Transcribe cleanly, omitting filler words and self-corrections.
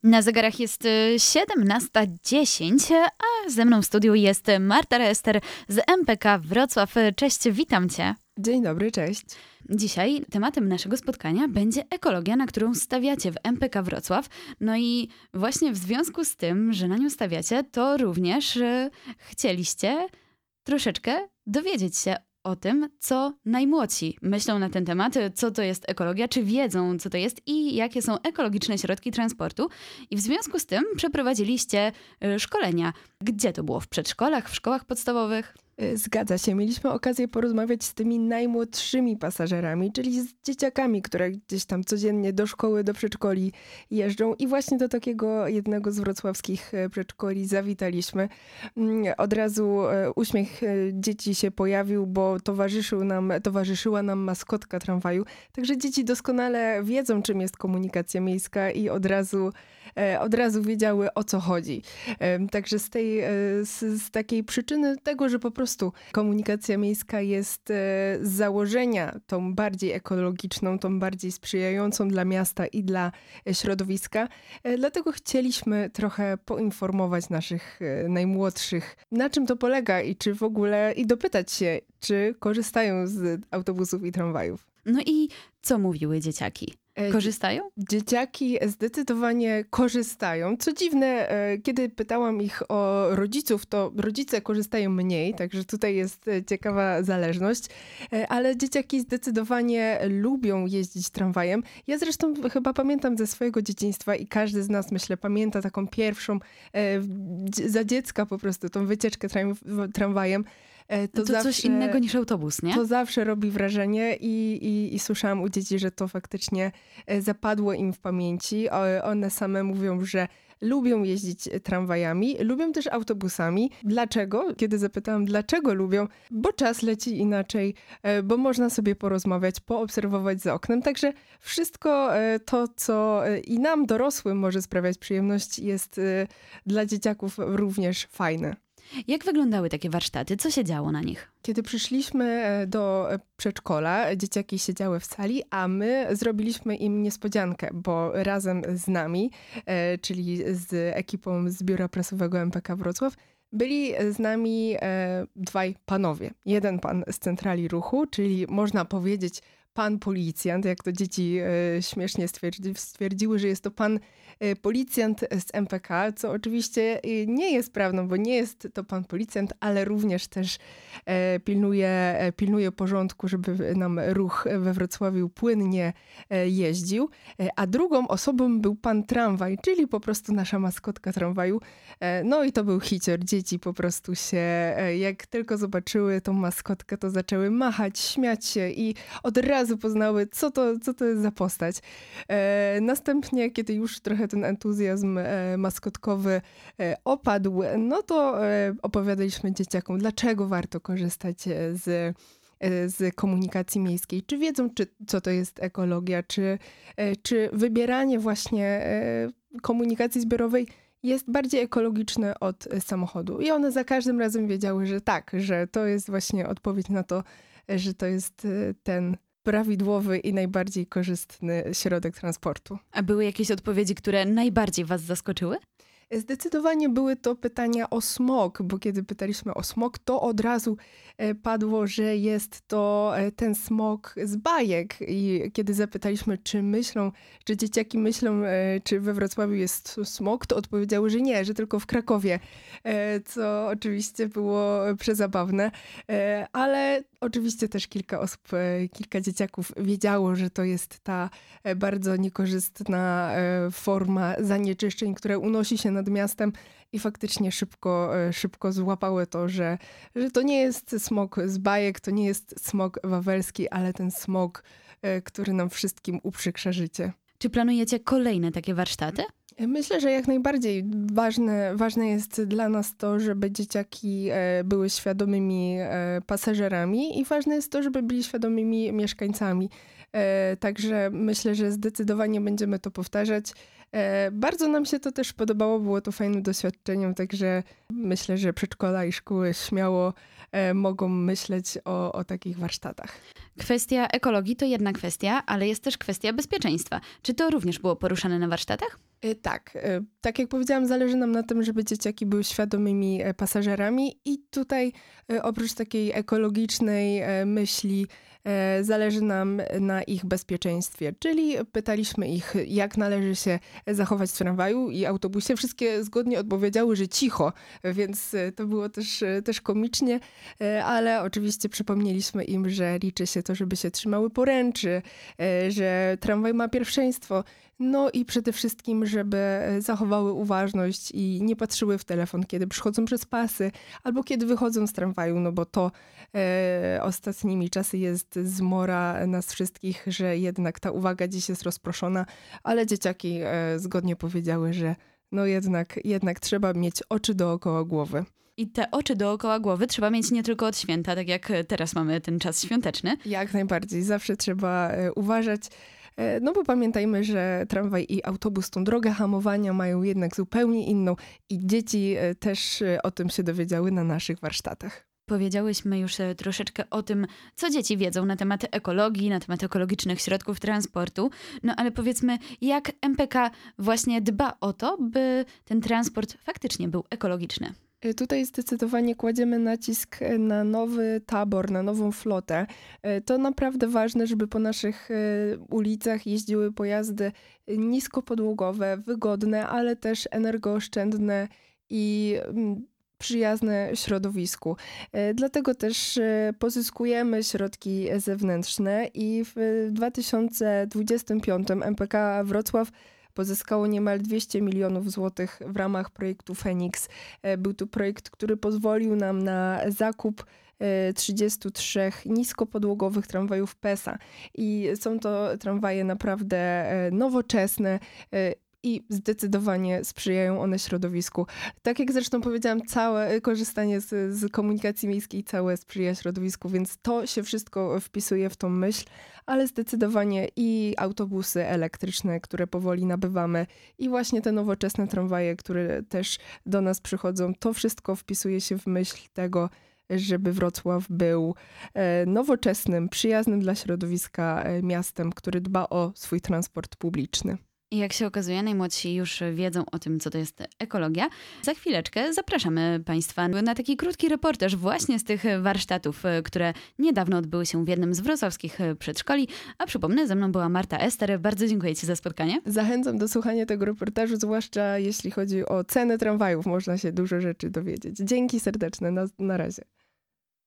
Na zegarach jest 17:10, a ze mną w studiu jest Marta Reester z MPK Wrocław. Cześć, witam Cię. Dzień dobry, cześć. Dzisiaj tematem naszego spotkania będzie ekologia, na którą stawiacie w MPK Wrocław. No i właśnie w związku z tym, że na nią stawiacie, to również chcieliście troszeczkę dowiedzieć się o tym, co najmłodsi myślą na ten temat, co to jest ekologia, czy wiedzą, co to jest i jakie są ekologiczne środki transportu. I w związku z tym przeprowadziliście szkolenia. Gdzie to było? W przedszkolach, w szkołach podstawowych? Zgadza się. Mieliśmy okazję porozmawiać z tymi najmłodszymi pasażerami, czyli z dzieciakami, które gdzieś tam codziennie do szkoły, do przedszkoli jeżdżą. I właśnie do takiego jednego z wrocławskich przedszkoli zawitaliśmy. Od razu uśmiech dzieci się pojawił, bo towarzyszyła nam maskotka tramwaju. Także dzieci doskonale wiedzą, czym jest komunikacja miejska i od razu wiedziały, o co chodzi. Także z takiej przyczyny tego, że po prostu komunikacja miejska jest z założenia tą bardziej ekologiczną, tą bardziej sprzyjającą dla miasta i dla środowiska. Dlatego chcieliśmy trochę poinformować naszych najmłodszych, na czym to polega i czy w ogóle, i dopytać się, czy korzystają z autobusów i tramwajów. No i co mówiły dzieciaki? Korzystają? Dzieciaki zdecydowanie korzystają. Co dziwne, kiedy pytałam ich o rodziców, to rodzice korzystają mniej, także tutaj jest ciekawa zależność, ale dzieciaki zdecydowanie lubią jeździć tramwajem. Ja zresztą chyba pamiętam ze swojego dzieciństwa i każdy z nas, myślę, pamięta taką pierwszą za dziecka po prostu, tą wycieczkę tramwajem. To zawsze, coś innego niż autobus, nie? To zawsze robi wrażenie i słyszałam u dzieci, że to faktycznie zapadło im w pamięci. One same mówią, że lubią jeździć tramwajami, lubią też autobusami. Dlaczego? Kiedy zapytałam, dlaczego lubią? Bo czas leci inaczej, bo można sobie porozmawiać, poobserwować za oknem. Także wszystko to, co i nam dorosłym może sprawiać przyjemność, jest dla dzieciaków również fajne. Jak wyglądały takie warsztaty? Co się działo na nich? Kiedy przyszliśmy do przedszkola, dzieciaki siedziały w sali, a my zrobiliśmy im niespodziankę, bo razem z nami, czyli z ekipą z Biura Prasowego MPK Wrocław, byli z nami dwaj panowie. Jeden pan z centrali ruchu, czyli można powiedzieć pan policjant, jak to dzieci śmiesznie stwierdziły, że jest to pan policjant z MPK, co oczywiście nie jest prawdą, bo nie jest to pan policjant, ale również też pilnuje porządku, żeby nam ruch we Wrocławiu płynnie jeździł. A drugą osobą był pan tramwaj, czyli po prostu nasza maskotka tramwaju. No i to był hicior. Dzieci po prostu się, jak tylko zobaczyły tą maskotkę, to zaczęły machać, śmiać się i od razu poznały, co to jest za postać. Następnie, kiedy już trochę ten entuzjazm maskotkowy opadł, no to opowiadaliśmy dzieciakom, dlaczego warto korzystać z komunikacji miejskiej. Czy wiedzą, co to jest ekologia, czy wybieranie właśnie komunikacji zbiorowej jest bardziej ekologiczne od samochodu. I one za każdym razem wiedziały, że tak, że to jest właśnie odpowiedź na to, że to jest ten prawidłowy i najbardziej korzystny środek transportu. A były jakieś odpowiedzi, które najbardziej was zaskoczyły? Zdecydowanie były to pytania o smog, bo kiedy pytaliśmy o smog, to od razu padło, że jest to ten smog z bajek. I kiedy zapytaliśmy, czy dzieciaki myślą, czy we Wrocławiu jest smog, to odpowiedziały, że nie, że tylko w Krakowie, co oczywiście było przezabawne. Ale oczywiście też kilka dzieciaków wiedziało, że to jest ta bardzo niekorzystna forma zanieczyszczeń, które unosi się nad miastem i faktycznie szybko złapały to, że to nie jest smog z bajek, to nie jest smog wawelski, ale ten smog, który nam wszystkim uprzykrza życie. Czy planujecie kolejne takie warsztaty? Myślę, że jak najbardziej ważne jest dla nas to, żeby dzieciaki były świadomymi pasażerami i ważne jest to, żeby byli świadomymi mieszkańcami. Także myślę, że zdecydowanie będziemy to powtarzać. Bardzo nam się to też podobało, było to fajnym doświadczeniem, także myślę, że przedszkola i szkoły śmiało mogą myśleć o takich warsztatach. Kwestia ekologii to jedna kwestia, ale jest też kwestia bezpieczeństwa. Czy to również było poruszane na warsztatach? Tak, tak jak powiedziałam, zależy nam na tym, żeby dzieciaki były świadomymi pasażerami i tutaj oprócz takiej ekologicznej myśli zależy nam na ich bezpieczeństwie, czyli pytaliśmy ich, jak należy się zachować w tramwaju i autobusie. Wszystkie zgodnie odpowiedziały, że cicho, więc to było też komicznie, ale oczywiście przypomnieliśmy im, że liczy się to, żeby się trzymały poręczy, że tramwaj ma pierwszeństwo. No i przede wszystkim, żeby zachowały uważność i nie patrzyły w telefon, kiedy przychodzą przez pasy albo kiedy wychodzą z tramwaju, no bo to ostatnimi czasy jest zmora nas wszystkich, że jednak ta uwaga dziś jest rozproszona, ale dzieciaki zgodnie powiedziały, że no jednak trzeba mieć oczy dookoła głowy. I te oczy dookoła głowy trzeba mieć nie tylko od święta, tak jak teraz mamy ten czas świąteczny. Jak najbardziej, zawsze trzeba uważać. No bo pamiętajmy, że tramwaj i autobus tą drogę hamowania mają jednak zupełnie inną i dzieci też o tym się dowiedziały na naszych warsztatach. Powiedziałyśmy już troszeczkę o tym, co dzieci wiedzą na temat ekologii, na temat ekologicznych środków transportu. No ale powiedzmy, jak MPK właśnie dba o to, by ten transport faktycznie był ekologiczny? Tutaj zdecydowanie kładziemy nacisk na nowy tabor, na nową flotę. To naprawdę ważne, żeby po naszych ulicach jeździły pojazdy niskopodłogowe, wygodne, ale też energooszczędne i przyjazne środowisku. Dlatego też pozyskujemy środki zewnętrzne i w 2025 MPK Wrocław pozyskało niemal 200 milionów złotych w ramach projektu Feniks. Był to projekt, który pozwolił nam na zakup 33 niskopodłogowych tramwajów PESA. I są to tramwaje naprawdę nowoczesne, i zdecydowanie sprzyjają one środowisku. Tak jak zresztą powiedziałam, całe korzystanie z komunikacji miejskiej całe sprzyja środowisku, więc to się wszystko wpisuje w tą myśl, ale zdecydowanie i autobusy elektryczne, które powoli nabywamy i właśnie te nowoczesne tramwaje, które też do nas przychodzą, to wszystko wpisuje się w myśl tego, żeby Wrocław był nowoczesnym, przyjaznym dla środowiska miastem, który dba o swój transport publiczny. I jak się okazuje, najmłodsi już wiedzą o tym, co to jest ekologia. Za chwileczkę zapraszamy Państwa na taki krótki reportaż właśnie z tych warsztatów, które niedawno odbyły się w jednym z wrocławskich przedszkoli. A przypomnę, ze mną była Marta Ester. Bardzo dziękuję Ci za spotkanie. Zachęcam do słuchania tego reportażu, zwłaszcza jeśli chodzi o ceny tramwajów. Można się dużo rzeczy dowiedzieć. Dzięki serdeczne. Na razie.